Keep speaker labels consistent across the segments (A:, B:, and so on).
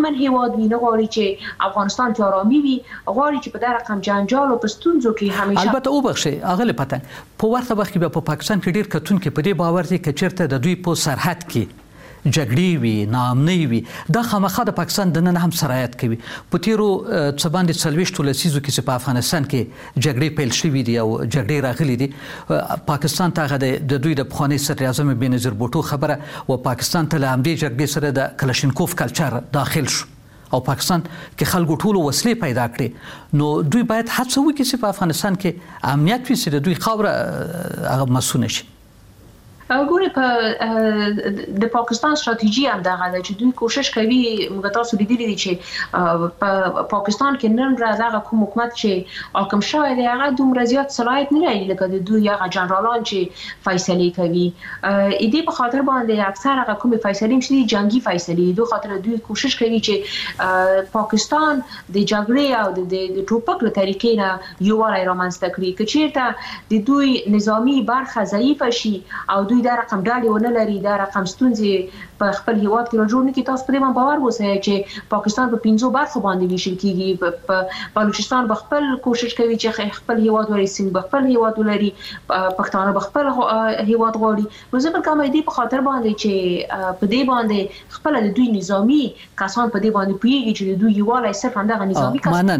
A: امن هیواد وي، نه غواړي چې افغانستان کې آرامي وي، غواړي چې په دغه رقم جنجال او په ستونزو کې همیشه.
B: البته وبخښئ اغله پتنګ په ورته وخت کې په پاکستان کې ډیر کتونکي په دې باور دي چې چیرته د دوی په سرحد کې جګړې وي، ناامنۍ وي، دا خامخا د پاکستان د نن هم سرایت کوي. په تیرو څه باندې 40 لسیزو کې چې په افغانستان کې جګړې پیل شوې دي او جګړې راغلي دي، پاکستان ته هغه د دوی د پخواني صدر اعظم بېنظیر بوټو خبره و پاکستان ته له همدې جګړې سره د کلاشینکوف کلچر داخل شو او پاکستان کې خلکو ټولو وسلې پیدا کړې. نو دوی باید هڅه وکړي چې په افغانستان کې امنیت وي، چې د دوی خاوره هغه مسونه شي.
A: ګوري په د پاکستان ستراتیژي هم دغه ده چې دوی کوشش کوي، موږ تاسو لیدلی دي چې په پاکستان کې نن ورځ هغه کوم حکومت چې حاکم شوی دی هغه دومره زیات صلاحیت نه لري لکه د دوی هغه جنرالان چې فیصلې کوي. دې په خاطر باندې اکثر هغه کوم فیصلې چې جنگي فیصلې دوی خاطر دوی کوشش کوي چې پاکستان د جګړې او د ټوپک له طریقې نه یووالی رامنځته کړي. که چیرته د دوی نظامی برخه ضعیفه شي او دوی دا رقم ډالې ونه لري، دا رقم ستونزې په خپل هیواد کې راجوړ نه کړي، تاسو په دې باندې باور وسئ چې پاکستان په 5 برخو باندې ویشل کیږي. بلوچستان به خپل کوشش کوي چې خپل هیواد ولري، سیند به خپل هیواد ولري، پښتانه به خپل هیواد غواړي. نو زه فکر کوم دې په خاطر باندې چې په دې باندې خپل د دوی نظامی کسان په دې باندې پیږي چې دوی یووالی صرف همدغه نظامی کسان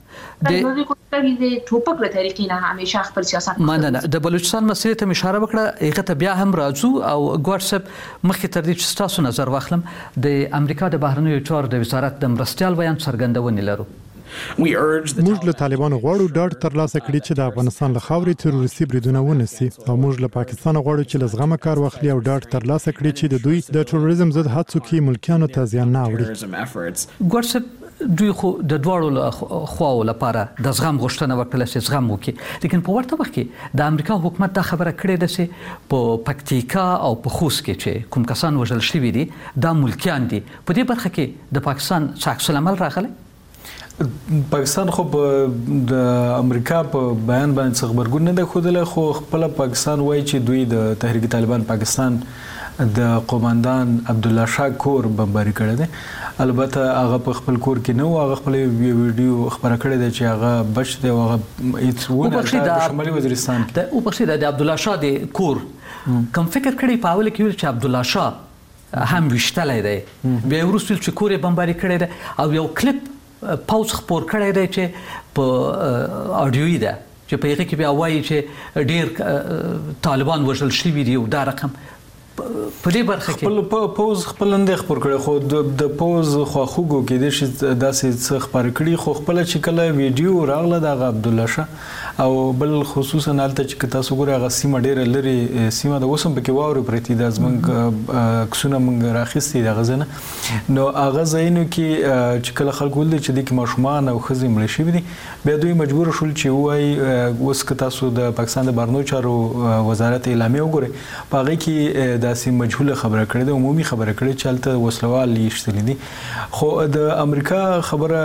A: د ټوپک له طریقې نه همیشه خپل سیاست
B: مننه. د بلوچستان مسلې ته اشاره وکړه، هغه ته بیا هم راځو او ګوارسب مخکې تر دې چې تاسو نظر واخلم د امریکا د بهرنیو چارو د وزارت د مرستیال بیان څرګندونې لرو.
C: موږ له طالبانو غواړو ډاډ ترلاسه کړي چې د افغانستان له خاورې تروریستي بریدونه ونسي، او موږ له پاکستان غواړو چې له زغمه کار واخلي او ډاډ ترلاسه کړي چې د دوی د تروریزم ضد هڅو کې ملکیانو ته زیان نه اړوي.
B: ګوارسب دوی خو د دواړو خواو لپاره د زغم غوښتنه وکړه چې زغم وکړي، لیکن په ورته وخت کې د امریکا حکومت دا خبره کړې ده چې په پکتیکا او په خوست کې چې کوم کسان وژل شوي دي دا ملکیان دي. په دې برخه کې د پاکستان څه عکس العمل راغلی؟
D: پاکستان خو د امریکا په بیان باندې څه خبرګون نه دی ښودلی، خو خپله پاکستان وایي چې دوی د تحریک طالبان پاکستان د قوماندان عبدالله شاه کور بمباري کړی دی. البته هغه په خپل کور کې نه و، هغه خپل ویډیو خبره کړې ده چې هغه بچ دی او هغه هیڅ د شمالي وزیرستان
B: کې وبخښئ د عبدالله شاه د کور کوم فکر کړی په اول کې چې عبدالله شاه هم ویشتلی دی، بیا وروسته چې کور یې بمباري کړی دی او یو کلیپ پاوز خپور کړی دی چې په اډیویي ده چې په هغه کې بیا وایي چې ډیر طالبان وژل شوي دي او دا رقم په دې برخه کې
D: پوز خپل نه خبر کړي، خو د پوز خواخوګو کې د شي داسې څه خبر کړي، خو خپل چې کله ویډیو راغله د عبدالله شاه او بل خصوصا حالت چې تاسو ګورئ هغه سیمه ډیره لري سیمه د اوسم پکې واوري پرتی د زمنګ کسونه منګ راخستي د غزنه، نو هغه ځایونو کې چې کله خلکو ول چې د کې ماشومان او ښځې مړ شوي دي، بیا دوی مجبور شول چې وایي اوس که تاسو د پاکستان د بهرنیو چارو وزارت اعلامیه وګورئ په هغه کې داسې مجهوله خبره کړې ده، عمومي خبره کړې چې هلته وسلوال ایښتلي دي، خو د امریکا خبره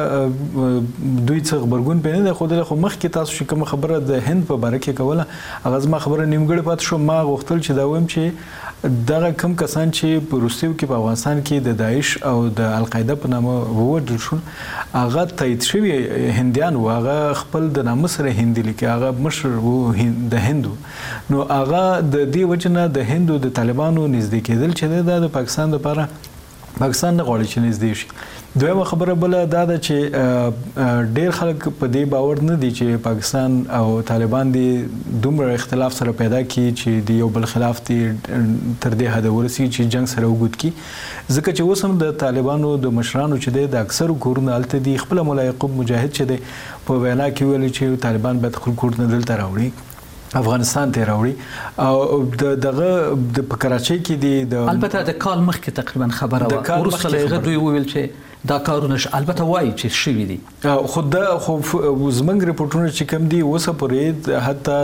D: دوی څه غبرګون پې نه دی ښودلی. خو مخکې تاسو چې کومه خبره د هند په باره کې کوله هغه زما خبره نیمګړې پاتې شوه. ما غوښتل چې دا وایم چې دغه کم کسان چې په روسیو کې په افغانستان کې د داعش او د القاعده په نامه ووژل شول هغه تایید شوي هندیان و، هغه خپل د نامه سره هندي لیکي، هغه مشر و د هندو، نو هغه د دې وجه نه د هندو د طالبانو نږدې کېدل چې د پاکستان لپاره پاکستان نه غواړي چې نږدې شي. دویمه خبره بله دا ده چې ډېر خلک په دې باور نه دي چې پاکستان او طالبان دي دومره اختلاف سره پیدا کړي چې د یو بل خلاف دي تر دې حده ورسېږي چې جنګ سره وګود کړي، ځکه چې اوس هم د طالبانو د مشرانو چې دی د اکثرو کورونه هلته دي. خپله ملا یعقوب مجاهد چې دی په وینا کې ویلي چې طالبان باید خپل کورونه دلته راوړي، افغانستان ته راوړي، او دغه په کراچۍ کې دي
B: البته د کال مخکې تقریبا خبره وه، وروسته له هغه دوی وویل چې دا کارونه البته وایي چې شوي دي،
D: خو زموږ رپورټونه چې کوم دي اوسه پورې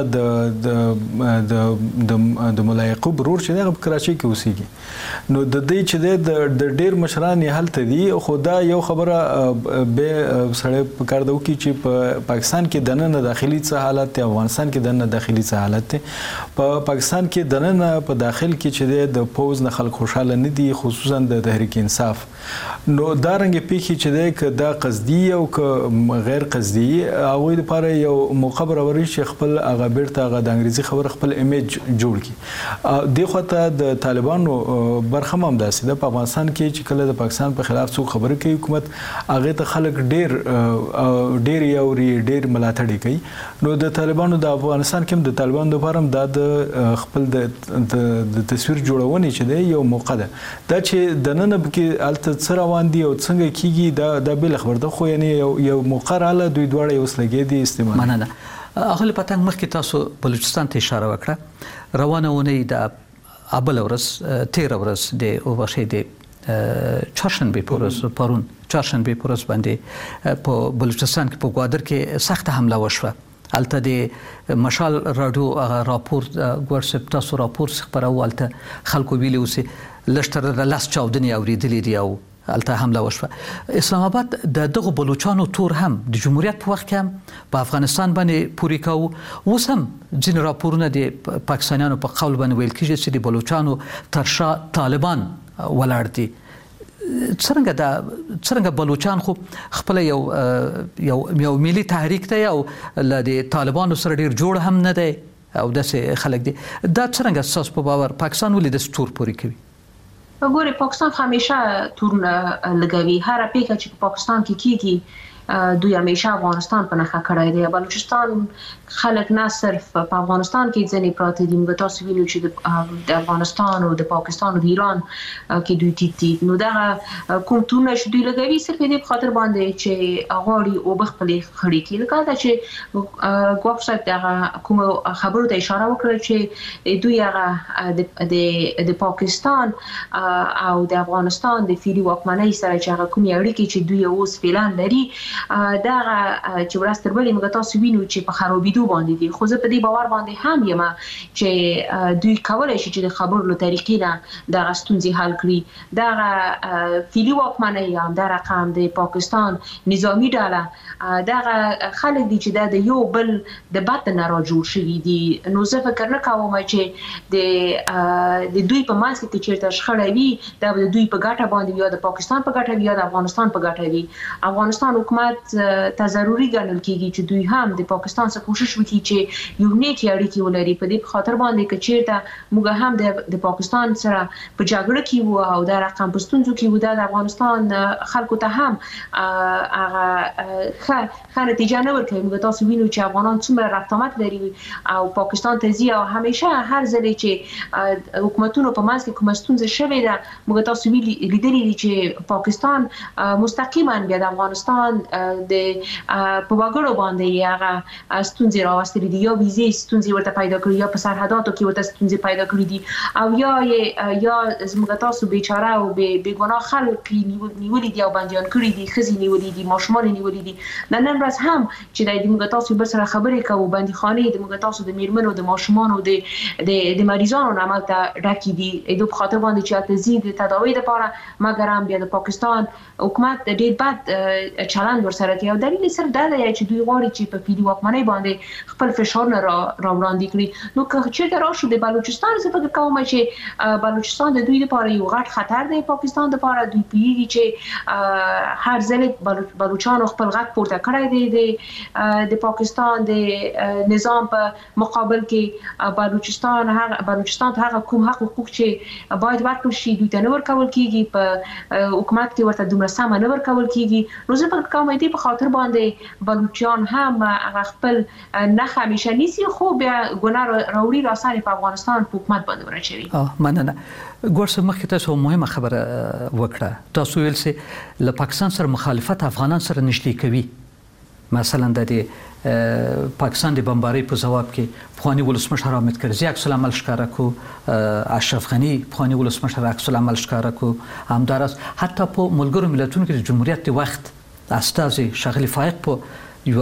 D: حتی د ملا یعقوب ورور چې دی هغه په کراچۍ کې اوسېږي، نو د دې چې دی د ډېر مشران یې هلته دي، خو دا یو خبره بیا سړی پکار ده وکړي چې په پاکستان کې دننه داخلي څه حالت دی، افغانستان کې دننه داخلي څه حالت دی. په پاکستان کې دننه په داخل کې چې دی د پوز نه خلک خوشحاله نه دي، خصوصا د تحریک انصاف، نو دا رنګ پیخي چې د دا قصدي او غیر قصدي هغه لپاره یو موقع برابري چې خپل هغه بیرته هغه د انګریزي خبر خپل ایمیج جوړ کړي د خوته د طالبانو برخه هم داسې ده په افغانستان کې چې کله د پاکستان په خلاف څوک خبره کوي حکومت هغه ته خلک ډیر یوري ډیر ملاتړي کوي نو د طالبانو د افغانستان کې د طالبانو لپاره د خپل د تصویر جوړونې چې دی یو موقع ده دا چې د نن کې الته سره روان دي او څنګه کیږي دا بل خبر ده خو یعنی یو موقع رااله دوی دواړه یو سلګي دي استعمال
B: مننه اهل پتنګ مخکې تاسو بلوچستان ته اشاره وکړه روانه ونی د ابل ورځ 13 ورځ د اوبشه د چهارشنبه پورز پرون چهارشنبه پورز باندې په بلوچستان کې په ګوادر کې سخت حمله وشوه الته د مشال رادیو راپور ګورسپ تاسو راپور خبرو الته خلکو ویلي اوسې لشتره د لاس چاودنې اوریدلې دی او الته حمله وشوه اسلام آباد د دغه بلوچستانو تور هم د جمهوریت په وخت کې په افغانستان باندې پوری کاو اوس هم ځین راپورونه د پاکستانیانو په قول باندې ویل کیږي چې د بلوچستانو ترشا طالبان ولاړ دي څنګه بلوچستان خو خپل یو ملي تحریک ته او د طالبانو سره ډیر جوړ هم نه دی او داسې خلک دي دا څنګه اساس په باور پاکستان ولې د ستور پوری کوي
A: وګوره پاکستان همیشه تورونه لګوي هر پیکه چې په پاکستان کې کیږي دوی همیشه افغانستان په نخښه کړی دی بلوچستان خلک نه صرف په افغانستان کې ځنې پراته دي موږ تاسو ویلو چې د افغانستان او د پاکستان او د ایران کې دوی تیت نو دا کوم تورونه چې دوی لګوي صرف دې په خاطر باندې چې غواړي او بخپلې خړې کې لکه دا چې ګوف صاحب دا کوم خبرو ته اشاره وکړه چې دوی هغه د پاکستان او د افغانستان د فیلی واکمنۍ سره چې هغه کوم اړیکې چې دوی اوس فعلا لري دا چې ورستر بلې موږ تاسو وینو چې په خرابېدو باندې دي خو زه په دې باور باندې هم یم چې دوی کولای شي چې د خبرو له طریقې نه د غستونځي حل کړي دا فیلی واکمنۍ هم د رقم د پاکستان نظامی ډله دا خلک دي چې د یو بل د بد نه را جوړ شوي دي نو زه فکر نه کوم چې د دوی په منځ کې چیرته شخړه وي دا د دوی په ګټه باندې یا د پاکستان په ګټه وي یا د افغانستان په ګټه وي افغانستان حکومت ته ضروري ګڼل کیږي چې دوی هم د پاکستان څخه کوشش وکړي چې یو نیک اړیکې ولري په دې خاطر باندې چې چیرته موږ هم د پاکستان سره په جګړه کې وو او د رقم پښتونځو کې وو د افغانستان خلکو ته هم هغه ښه نتیجه نه ورکوي موږ تاسو وینو چې افغانان څومره رفتامت لري او پاکستان ته ځي او همیشه هر ځل چې حکومتونو په منځ کې کومه ستونزه شوې ده موږ تاسو لیدلي دي چې پاکستان مستقیما بیا د افغانستان د په وګړو باندې هغه ستونزې راوستلې دي یا ویزې ستونزې ورته پیدا کړې یا په سرحداتو کې ورته ستونزې پیدا کړې دي او یا زموږ تاسو بیچاره او بیګناه خلک نیولې دي او بندیان کړي دي خزي نیولې دي ماشومان نیولې دي نن ورځ هم چې د موږ تاسو بل سره خبرې کوو بندیخانه د موږ تاسو د میرمنو د ماشومان او د مریضانو عمل ته ډکې دي د په خاطر باندې چې تزيد تداوی لپاره مګر هم بیا د پاکستان حکومت د ډېر بد چلند ورسره کوي او دلیل صرف دا دی چې دوی غواړي چې په فیلی واکمنۍ باندې خپل فشار نه را وړاندې کړي نو که چېرته راشو د بلوچستان زه فکر کوم چې بلوچستان د دوی لپاره یو غټ خطر دی پاکستان لپاره دوی پیږي چې هر ځل بلوچستان خپل غږ پورته کړی دی د پاکستان د نظام په مقابل کې بلوچستان ته هغه کوم حقوق چې باید ورکړل شي دوی ته نه ورکول کیږي په حکومت کې ورته دومره سم نه ورکول کیږي نو زه فکر کوم دې په خاطر باندې بلوچستان هم هغه خپل نه همیشه نیسی خو بیا ګناه راوړي راسره په افغانستان په حکومت باندې ورچوي
B: مننه ګورسه مخکې تاسو مهمه خبره وکړه تاسو ویل چې له پاکستان سره مخالفت افغانان سره نشته کوي مثلا د پاکستان د بمباری په جواب کې افغاني ولسمشر حامد کرزي عکس العمل ښکارا کو اشرف غنی افغاني ولسمشر عکس العمل ښکارا کو همدارس حتی په ملګرو ملتونو کې د جمهوریت د وخت استاذ شغلی فائق په یو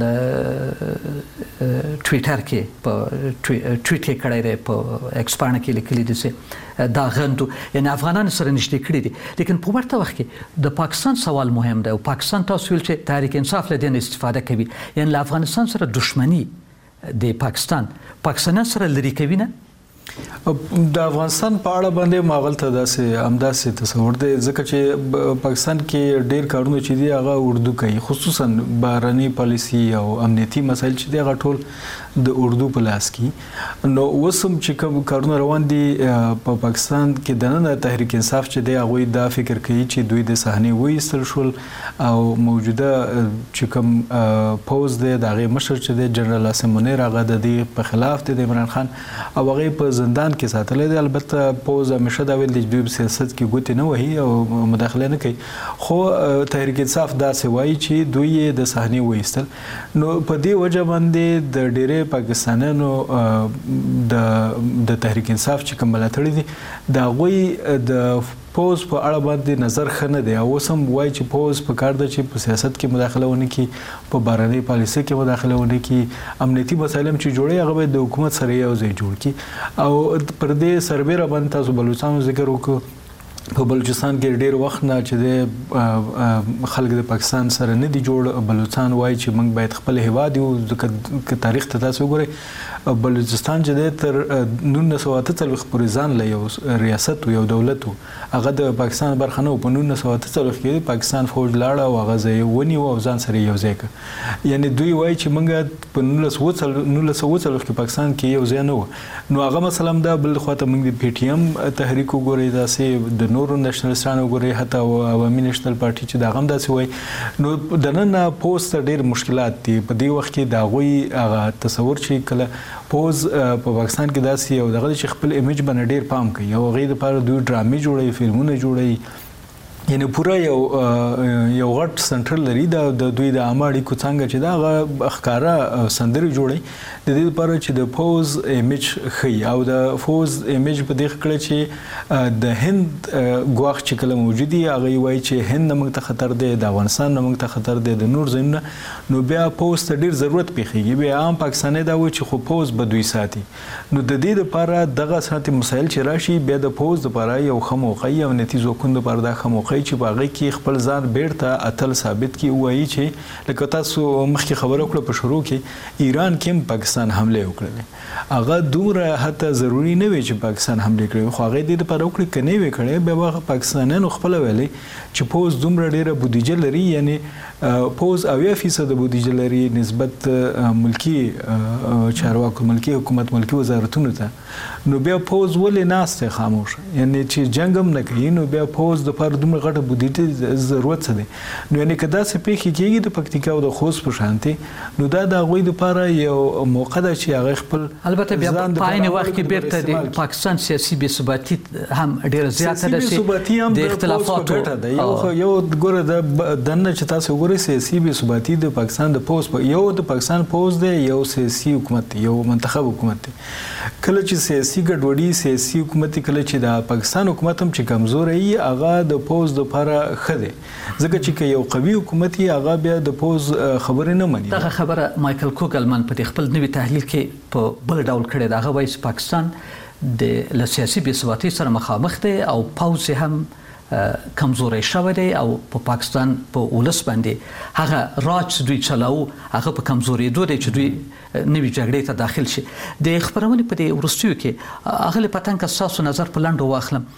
B: ټویټر کې په ټویټ کې کړی دی په ایکس باندې کې لیکلي دي چې دا غندو یعنی افغانان سره نشته کړی دي لیکن په ورته وخت کې د پاکستان سوال مهم دی او پاکستان تاسو ویل چې تحریک انصاف له دې استفاده کوي یعنی افغانستان سره دښمنی د پاکستان سره لري کوي نه
D: د افغانستان په اړه باندې ماغلته داسې تصور دی ځکه چې پاکستان کې ډېر کارونه چې دي هغه اردو کوي خصوصا بهرنۍ پالیسي او امنیتي مسایل چې دي هغه ټول د اردو په لاس کې نو وسم چې کوم کارونه روان دي په پاکستان کې د نن تحریک انصاف چې دی هغه دا فکر کوي چې دوی د صحنې وایستل شول او موجوده چې کوم پوز دی د هغه مشر چې دی جنرال عاصم منیر هغه د دې په خلاف دی د عمران خان او هغه په زندان کې ساتلې دي البته پوز همیشه دا ویل چې دوی سیاست کې ګوتې نه وهي او مداخله نه کوي خو تحریک انصاف دا څه وایي چې دوی د صحنې وایستل نو په دې وجه باندې د ډېرې پاکستانیانو د تحریک انصاف چې کوم ملاتړي دي دا غوي د پوز په اړه باندې نظر خنه دی او سم وایي چې پوز په کار د چې په سیاست کې مداخله ونه کی په بهرنۍ پالیسي کې مداخله ونه کی امنیتي مسایل چې جوړي هغه د حکومت سره یو ځای جوړ کی او پر دې سربېره باندې تاسو بلوچستان ذکر وکړو په بلوچستان کې ډېر وخت نه چې د خلک د پاکستان سره نه دي جوړ بلوچستان وایي چې موږ باید خپل هیواد یو ځکه تاریخ ته تاسو وګورئ بلوچستان چې تر 1948 پورې ځان له یو ریاست او یو دولت هغه د پاکستان برخه نه په 1948 کې پاکستان فوج لاړه او هغه ځای ونیو او ځان سره یو ځای کړ یعنی دوی وایي چې موږ په 1940 کې پاکستان کې یو ځای نه و نو هغه مثلا دا بل خواته موږ د پی ټی ایم تحریک وګورئ داسې د نورو نېشنلستانو وګورئ حتی عوامي نېشنل پارټي چې دا غم داسې وایي نو د نن پوسټ ډېر مشکلات دي په دې وخت کې دا غوي هغه تصور چې کله پوز په پاکستان کې داسې یو دغه چې خپل ایمیج باندې ډېر پام کوي او غي د لپاره دوی ډرامې جوړوي فلمونه جوړوي یعنی پورا یو غټ سنټر لري د دوی د عامه اړیکو څنګه چې دا ښکارا سندري جوړي د دې لپاره چې د پوز ایمیج خي او د پوز ایمیج په دې کړه چې د هند غواخ چې کله موجودي هغه وایي چې هند موږ ته خطر دی د افغانستان موږ ته خطر دی د نور زمینه نو بیا پوز ته ډیر ضرورت پیخي بیا عام پاکستاني دا وایي چې خو پوز به دوی ساتي نو د دې لپاره دغه ساتي مسایل چې راشي بیا د پوز لپاره یو خموخي او نتیجو کوند لپاره د خموخي چې باغې کې خپل ځان بیرته اتل ثابت کی وایي چې لکه تاسو مخکې خبرو کړو په شروع کې ایران کې پاکستان حمله وکړه هغه دومره حتی ضروری نه وي چې پاکستان حمله کړي خو هغه د لپاره وکړي کني وي کړي به پاکستانیانو خپل ویلي چې پوز دومره ډیره بودیجه لري یعنی پوز 80% بودیجه لري نسبت ملکی چارواکو ملکی حکومت ملکی وزارتونو ته نو بیا پوز ولې ناسته خاموش یعنی چې جنگم نه کوي نو بیا پوز د پر دومره غټه بودیجه ضرورت څه دی نو یعنی کدا څه پیخي کېږي د پکتیکا او د خوست په شانتي نو دا د غوي لپاره یو موقع ده چې هغه خپل
B: البته بیا په عین وخت کې بیرته د پاکستان سیاسي بې ثباتي هم ډیره زیاته ده چې د اختلافاتو
D: یو ګوره د دنه چې تاسو ګورئ سیاسي بې ثباتي د پاکستان د پوز په یو د پاکستان پوز دی یو سیاسي حکومت یو منتخب حکومت دی کله چې سیاسي ګډوډي سیاسي حکومت کله چې د پاکستان حکومت هم چې کمزور وي هغه د پوز د لپاره خده ځکه چې یو قوي حکومت یې هغه بیا د پوز خبرې نه مني
B: دغه خبره مایکل کوګلمن په خپل نوي تحلیل کې په بل ډول کړی دا هغه وایي چې پاکستان د سیاسي بې ثباتۍ سره مخامخ دی او پوز هم کمزوري شوی دی او په پاکستان په ولس باندې هغه راج دوی چلاو هغه په کمزوري دوی چې دوی نوی جګړې ته داخل شي د خبرونه په دې ورستیو کې هغه پتن کا تاسو نظر په لاندو واخلم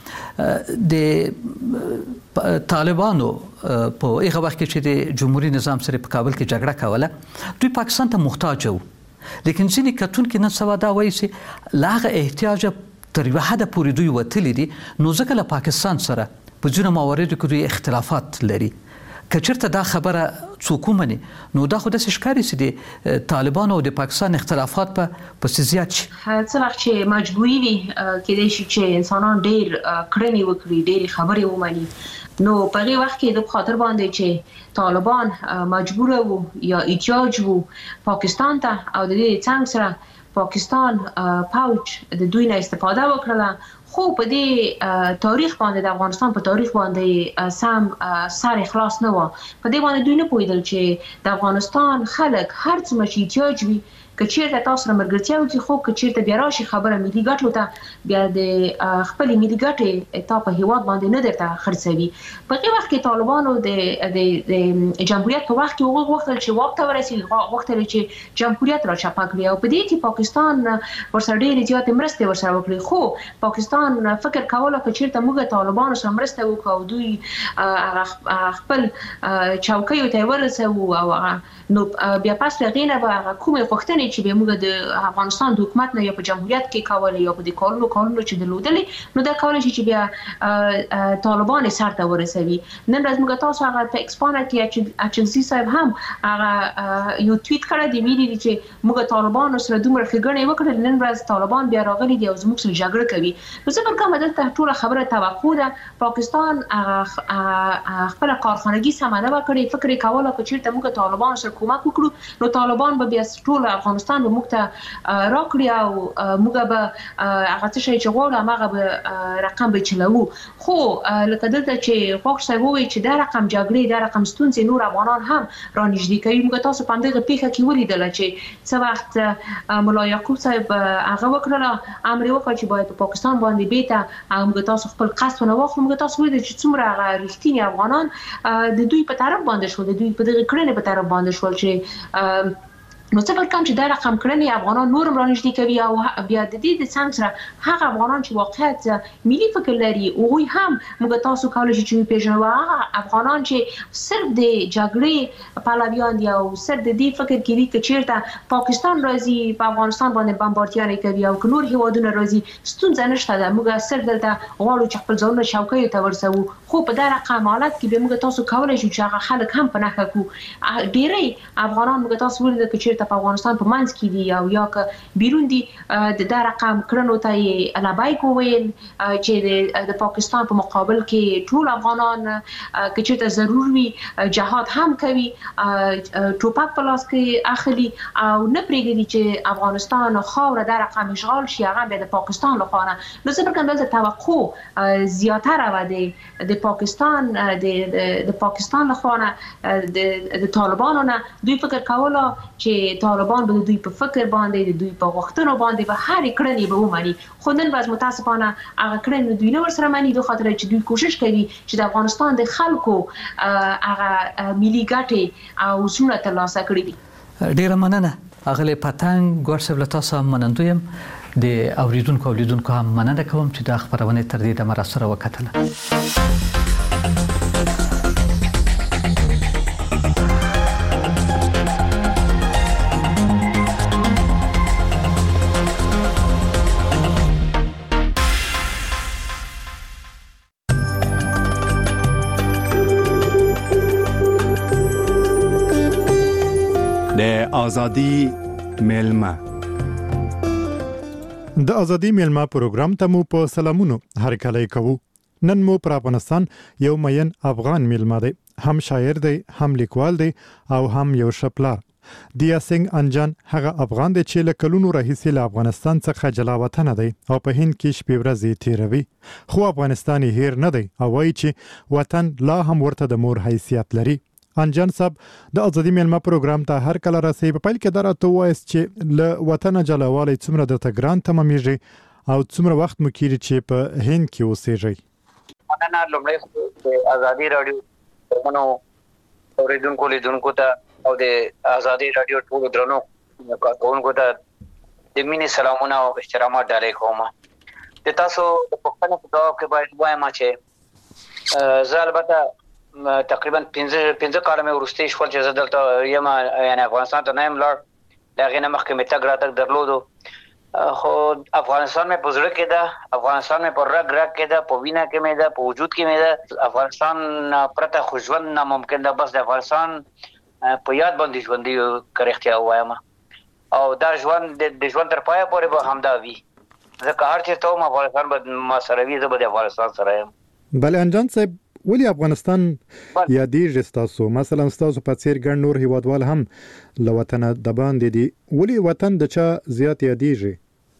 B: د طالبانو په هغه وخت کې چې د جمهوریت نظام سره په کابل کې جګړه کوله دوی پاکستان ته محتاج وو لیکن ځینې کتونکو نن سبا دا وایي چې لاغه احتیاج تر یو حد پورې دوی وتلی دي نو ځکه له پاکستان سره په ځینو مواردو کې دوی اختلافات لري کچرته دا خبره څوک ومني نو دا خو د ښکاری سي دي طالبان او د پاکستان اختلافات په زیات شي
A: څه وخت چې مجبوري وي کېدای شي چې انسانان ډېر کړنې وکړي ډېر خبرې ومني نو په هغه وخت کې د خاطر باندې چې طالبان مجبور وو یا احتیاج وو پاکستان ته او د دې څنګه سره پاکستان پاوچ د دوی نه استفاده وکړه خو په دې تاریخ باندې د افغانستان په تاریخ باندې سم سر اخلاص نه و په دې باندې دوی نه پوهیدل چې د افغانستان خلک هر څه مشي احتیاج وي کچیرته تاسو مرګرتیا وکړي خو کچیرته بیا راشي خبره ملي ګټو ته بیا د خپل ملي ګټې ته په هیواد باندې نه درته خرڅوي. په هغه وخت کې طالبانو د جمهوریت په وخت کې هغه وخت چې واک ته ورسېږي وخت چې جمهوریت را چپا کړی او په دې کې پاکستان ورسره ډېرې زیاتې مرستې ورسره وکړي خو پاکستان فکر کوله چې چیرته موږ طالبانو سره مرسته وکړو دوی خپل چوکیو ته ورسوي او نو بیا پس غینه به کومه غوښتنې چې به موږ د افغانستان د حکومت نه یا په جمهوریت کې کولې یا په دې کارونو چې دلودلې نو دا کولای شي چې بیا طالبان سره ورسوي. نن ورځ موږ تاسو هغه په ایکسپانه کې اچنسی صاحب هم هغه یو ټویټ کړی دی ویلي چې موږ طالبان سره دومره ښېګڼې وکړل نن ورځ طالبان بیا راغلي دي او زموږ سره جګړه کوي. نو زه پر کومه دلته ټول خبره توقع ده پاکستان خپل کارخانګي سمانه وکړي فکر کوله چې چیرته موږ طالبان سره کومک وکړو نو طالبان به بیا ټول افغانستان به موږ ته راکړي او موږ به هغه څه چې غواړو هغه به رقم به چلو. خو لکه دلته چې خوښ صاحب وایي چې دا رقم جګړې دا رقم ستونزې نور افغانان هم رانږدې کوي. موږ تاسو په دغه پیښه کې ولیدل چې څه وخت مولا یعقوب صاحب هغه وکړه امر وکړ چې باید په پاکستان باندې بیته موږ تاسو خپل قصد نه واخلو. موږ تاسو ولیدل چې څومره رښتینی افغانان د دوی په طرف باندې شول د دوی په دغه کړنې په طرف باندې شول چې نو څه کوم چې دا رقم کړنې افغانان نورم رانږدې کوي او بیا د دې د څنګ سره هغه افغانان چې واقعیت ملي فکر لري او هم موږ تاسو کولای شو چې پیژنو هغه افغانان چې صرف د جګړې پلویان دي او صرف د دې فکر کوي چې چیرته پاکستان راځي په افغانستان باندې بمبارډیانې کوي او نور هیوادونه راځي ستونزه نشته ده. موږ صرف دلته غواړو چې خپل ځانونه شوکې ته ورسو خو په دا رقم حالت کې به موږ تاسو کولای شو چې هغه خلک هم په نخښه کو ډېری افغانان موږ تاسو ولیدل چې په افغانستان په منځ کې دي او یا که بیرون دي د رقم کړنو ته یې لبیک وویل چې د پاکستان په مقابل کې ټول افغانان که چېرته ضرور وي جهاد هم کوي ټوپک په لاس کې اخلي او نه پرېږدي چې افغانستان خاوره د رقم اشغال شي هغه بیا د پاکستان لخوا نه. نو زه فکر کوم دلته توقع زیاتره و د پاکستان د پاکستان لخوا نه د طالبانو نه دوی فکر کوله چې طالبان به دوی په فکر باندې دوی په غوښتنو باندې به هر کړنې به ومني خو نن ورځ متاسفانه هغه کړنې دوی نه ورسره مانی دوی خاطر چې دوی کوشش کوي چې د افغانستان د خلکو هغه ملي ګټې او زونه ترلاسه کړي دي.
B: ډیره مننه اغله پتنګ ګورسب لتاسو منندویم د اوریدونکو هم مننه کوم چې د خبرونه تر دې د مرسته وکټله.
E: آزادی میلمه
C: د ازادي میلمه پروګرام ته مو په سلامونو هر کله کوو. نن مو پر افغانستان یو مین افغان میلمه دی هم شاعر دی هم لیکوال دی او هم یو شپلار. دیا سنگ انجان هغه افغان دی چې له کلونو راهیسې له افغانستان څخه جلا وطن دی او په هند کې شپې ورځې تیروي خو افغانستان هیر نه دی او وایي چې وطن لا هم ورته د مور حیثیت لري. انجان صاحب د ازادي میلمه پروګرام ته هر کله راسي په پیل کې درته وایي چې له وطن جلاوالي څومره د ګران تمامېږي او څومره وخت مو کېږي چې په هند کې اوسېږي.
F: مننه لومړی د ازادي رادیو منو اوریدونکو لیدونکو ته او د ازادي رادیو ټول درنو کارکونکو ته د مینې سلامونه او احترامات ډالۍ کوم. د تاسو د پښتنو په ځواب کې باید وایم چې زه البته تقریبا 15 کال مې ورسته شول چې زه دلته یم یعنی افغانستان ته نه یم لاړ دا غینه مخکې مې تګ راتګ درلودو خو افغانستان مې په زړه کې ده افغانستان مې په رګ کې ده په وینا کې مې ده په وجود کې مې ده افغانستان پرته خو ژوند ناممکن ده بس د افغانستان په یاد باندې ژوندي کرختیا وایم او دا ژوند د ژوند تر پایه پورې به همدا وي ځکه هر چیرته هم افغانستان به ما سره وي زه به د افغانستان سره یم.
C: بله انجان صاحب ولی افغانستان یادېږي ستاسو مثلا ستاسو په څیر ګڼ نور هیوادوال هم له وطن د باندې دي ولی وطن د چا زیات یادېږي؟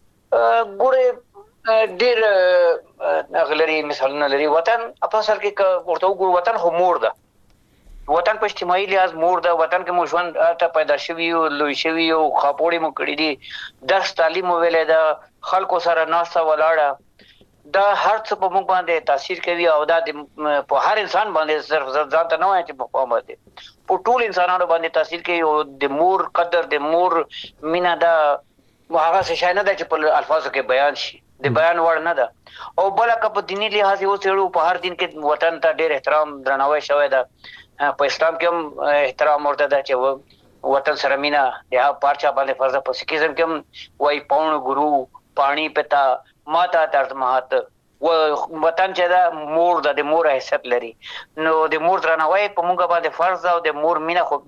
F: ګوره ډېر غلري مثالونه لري وطن په اصل کې ورته وګورو وطن خو مور ده وطن په اجتماعي لحاظ مور د وطن کې مو ژوند ته پیدا شوی او لوی شوی او خاپوړې مو کړې دي درس تعلیم ویلې د خلکو سره ناسته ولاړه دا هر څه په موږ باندې تاثیر کوي او دا په هر انسان باندې صرف ځان ته نه وایي چې په باندې په ټول انسانانو باندې تاثیر کوي او د مور قدر د مور مینا دا هغه څه شای نه ده چې په الفاظو کې بیان شي د بیان وړ نه ده او بل که په دینی لحاظ یو څېړو په هر دین کې وطن ته ډېر احترام درناوی شوی ده په اسلام کې هم احترام ورته ده چې وطن سره مینا یا پارچا باندې فرض په سکیزم کې هم وای پاون ګورو پانی پتا ماتا ترت مهات و وطن چې دا مور د مور حیثیت لري نو د مور درناوی په موږ باندې فرض او د مور مینا خو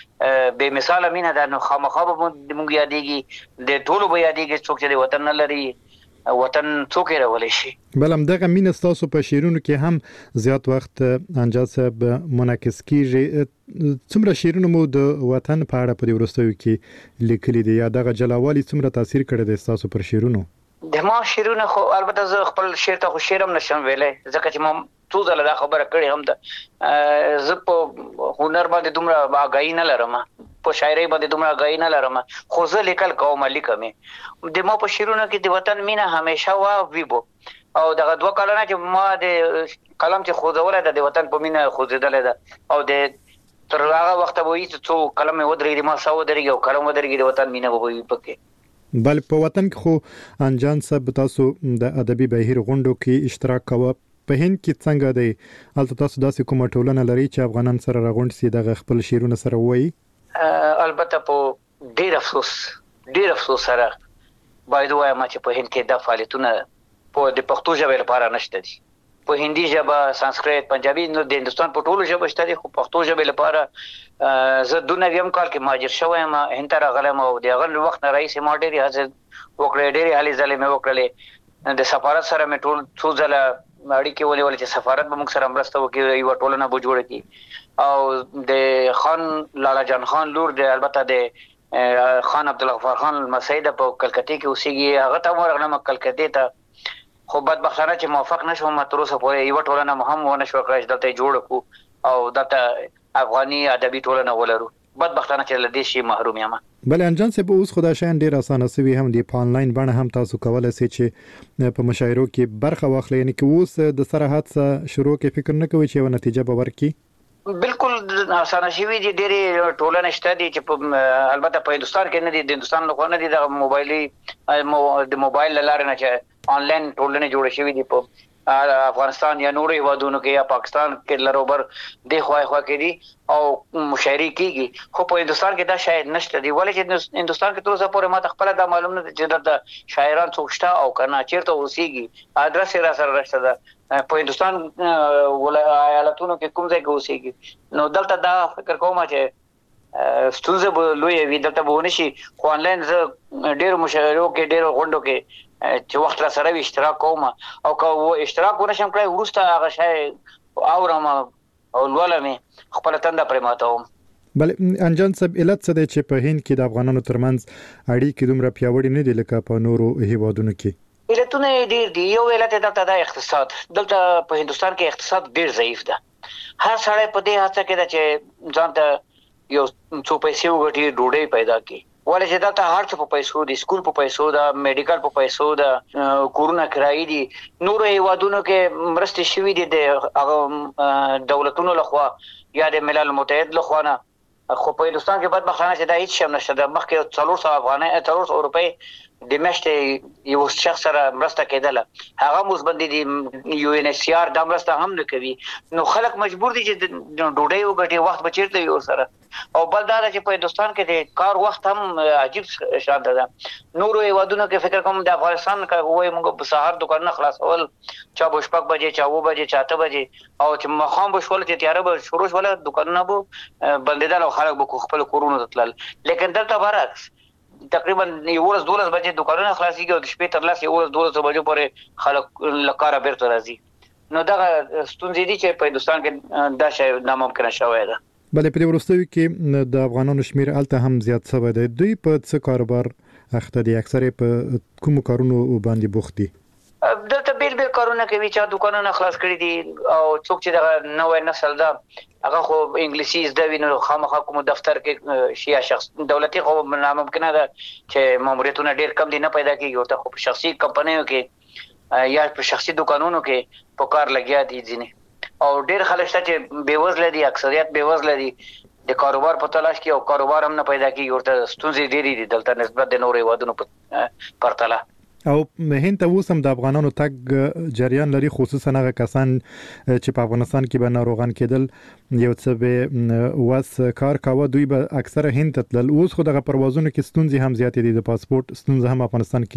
F: به مثال مینا ده نو خامخا به موږ یادېږي د ټولو به یادېږي څوک چې د وطن نه لري وطن څوک راولي شي
C: بل هم دغه مين تاسو په شیرونو کې هم زیات وخت انجاز صاحب منعکس کیږي څومره شیرونو مو د وطن په اړه په ورستیو کې لیکلي دي یا دغه جلاوالي څومره تاثیر کړی دی تاسو پر شیرونو
F: د ما شیرونه خو البته زه خپل شعر ته خو شعرم نشم ویلې ځکه چې ما څو ځله دا خبره کړې هم ده زه په هنر باندې دومره آگاهی نه لرم په شاعري باندې دومره آگاهی نه لرم خو زه لیکل کوم لیکم د ما په شیرونو کې د وطن مینا همیشه وا ویبو او دغه دوه کلونه چې ما د قلم چې خوځوله د وطن په مینا خوځیدل ده او د تر هغه وخت به هیڅ څو کلم ودرېږي ما ساو درېږي او کلم ودرېږي د وطن مینا به وي پکې
C: بل په وطن کې خو انجان صاحب تاسو د ادبي بهیر غونډو کې اشتراک کوه په هند کې څنګه دی البته تاسو داسې کومه ټولنه لري چې افغانان سره راغونډ سي د خپل شیرونه سره وایي
F: البته په ډیر افسوس سره باید وایم چې په هند کې د فعالیتونه په د پښتو ژبې لپاره نشته دي په هندي ژبه سانسکریت پنجابي نو د هندستان په ټولو ژبه شته دي خو پښتو ژبې لپاره زه د نویم کال کې مهاجر شوم هند ته راغلم او د هغه وخت نه رئیس ما ډېری هڅه وکړې ډېری هلې ځلې مې وکړلې د سفارت سره مې ټول څو ځله اړیکې ولې چې سفارت به موږ سره مرسته وکړي یو ټولنه به جوړه کړي او د خان لالا جان خان لور د البته د خان عبدالغفار خان مسعود په کلکتې کې اوسېږي هغه ته ورغلم کلکتې ته خو بدبختانه چې موافق نشوم تر اوسه پورې یو ټولنه هم ونه شو کړای دلته جوړ کو او دلته افغاني ادبي ټولنه ولرو بدبختانه چې لدې شي محروم یم
C: بل انجان صاحب اوس خدای شان ډیر اسانه سوي هم دی په انلاین باندې هم تاسو کولای شئ چې په مشاعرو کې برخه واخلئ یعنی کې اوس د سره حادثه شروع کې فکر نه کوي چې یو نتیجه به ورکړي
F: بالکل اسانه شوی دي ډېری ټولنه شته دي چې البته په هندستان کې نه دي د هندستان لخوا نه دي د موبایل لاره نه چې آنلاین ټولنه جوړ شوی دي په افغانستان یا نورو هیوادونو کې یا پاکستان کې لروبر د خوا کې دي او مشاعري کیږي خو په هندستان کې دا شاید نشته دی ولې چې هندستان کې تر اوسه پورې ماته خپل دا معلوم نه چې د شاعران څوک شته او کنه چیرته اوسېږي ادرس را سره راشته ده په هندستان ایالتونو کې کوم ځای کې اوسېږي نو دلته دا فکر کوم چې ستونزه به لوی وي دلته به ونشي خو آنلاین زه ډېر مشاعرو کې ډېر غونډو کې چې وخت را سره اشتراک کوم او که اشتراک ونشم کړای ورسته هغه شای اورم او لولم خپل تنده پرې ماتوم
C: بل انجان صاحب علت څه دی چې په هند کې د افغانانو ترمنځ اړیکې دومره پیاوړې نه دي لکه په نورو هیوادونو کې
F: علتونه ډېر دي یو علت دلته د اقتصاد دلته په هندستان کې اقتصاد ډېر ضعیف ده هر سړی په دې هڅه کې ده چې ځان ته یو څو پیسې وګټي ډوډۍ پیدا کړي ولې چې دلته هر څه په پیسو دي سکول په پیسو ده میډیکل په پیسو ده کورونه کرایي دي نورو هیوادونو کې مرستې شوي دي د دولتونو لخوا یا د ملل متحد لخوا نه خو په هندستان کې بدبختانه چې دا هیڅ شم نشته د مخکې 400 افغانۍ 400 روپۍ د میاشتې یو شخص سره مرسته کېدله هغه مزبندي دي یو ان ایچ سی آر د مرسته هم نه کوي نو خلک مجبور دي چې ډوډۍ وګټي وخت بچیرته یو سره او بل دا چې په هندستان کې د کار وخت هم عجیب شان ده نورو هیوادونو کې فکر کوم د افغانستان کې وای موږ په سهار دکان خلاصول چا بشپک بجې چا و بجې چاته بجې او چې مخام بشول چې تیار به شروع شول دکانونه به بندیدل او خلک به خپل کورونو ته تلل لیکن دلته برعکس تقریبا 12 بجې دکانونه خلاصيږي او د شپې تر لاسه 12 بجو پورې خلک لکاره بیرته راځي نو دا ستونزې دي چې په هندستان کې دا شی ناممکن شوی ده
C: بلې په ورستوي کې د افغانانو شمیر الته هم زیات شوی دی دوی په څه کاروبار اخته دي اکثره په کوم کارونو باندې بوخت دي دلته بیل کارونه کوي چې دکانونه خلاص کړي دي او څوک چې د نوې نسل دا
F: هغه خو انګلیسي زده ویني خامخا کوم دفتر کې شي شخص دولتي خو ناممکنه ده چې ماموریتونه ډیر کم دي نه پیدا کیږي او ته خو په شخصي کمپنیو کې یا په شخصي دکانونو کې په کار لګیا دي ځینې او ډیر خلک چې بیوزله دي اکثریت بیوزله دي د کاروبار په تلاش کې او کاروبار هم نه پیدا کیږي ورته ستونزې ډېرې دي دلته نسبت د نورو هیوادونو په پرتله
C: او هند ته اوس هم د افغانانو تګ جریان لري خصوصا هغه کسان چې په افغانستان کې به ناروغان کېدل یو څه به واس کار کاوه دوی به اکثره هند ته تلل اوس خو دغه پروازونو کې ستونزې هم زیاتې دي د پاسپورت ستونزې هم افغانستان